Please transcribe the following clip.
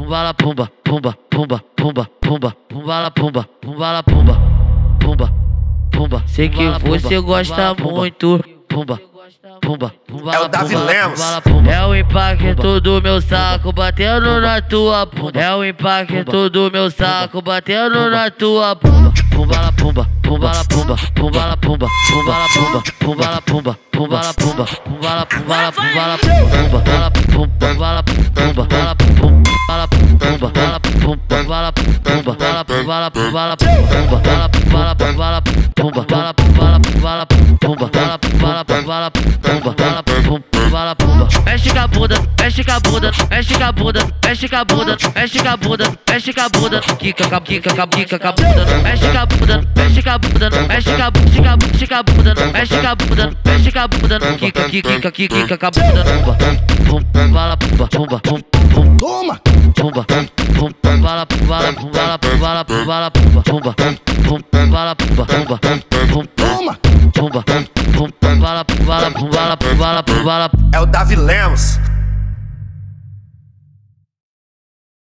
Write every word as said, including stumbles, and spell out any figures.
pumbala pumba, pumba, pumba, pumba, pumba, pumbala pumba, pumbala pumba, pumba, pumba. Sei que você gosta muito, pumba, pumba, pumba. É o Davi Lemos. É o impacto do meu saco batendo na tua bunda. É o impacto do meu saco batendo na tua bunda. Pumbala pumba, pumbala pumba, pumbala pumba, pumbala pumba, pumbala pumba, pumbala pumba, pumbala pumbala pumbala pumba, pumbala pumba, pumbala pumba, pumbala pumba, pumbala pumba, pumbala pumba, pumbala pumbala pumbala pumba, pumbala pumbala pumba, pumbala pumbala pumbala pumba, pumbala pumbala pumbala pumba, pumbala pumbala pumba. Mexe com a bunda, mexe com a bunda, mexe com a bunda, mexe com a bunda, mexe com a bunda, mexe com a bunda, quica com a quica com a quica com a bunda, mexe com a bunda, mexe com a bunda, mexe com a bunda, mexe com a bunda, mexe com a bunda, mexe com a bunda, quica quica quica com a bunda, pumba, pumbala pumba, pumba, pumba, Toma! pumba, pumbala pumbala pumbala pumbala pumbala pumba, pumba, pumbala pumba, pumba, Toma! pumba, pumbala pumbala pumbala pumbala pumbala. É o Davi Lemos.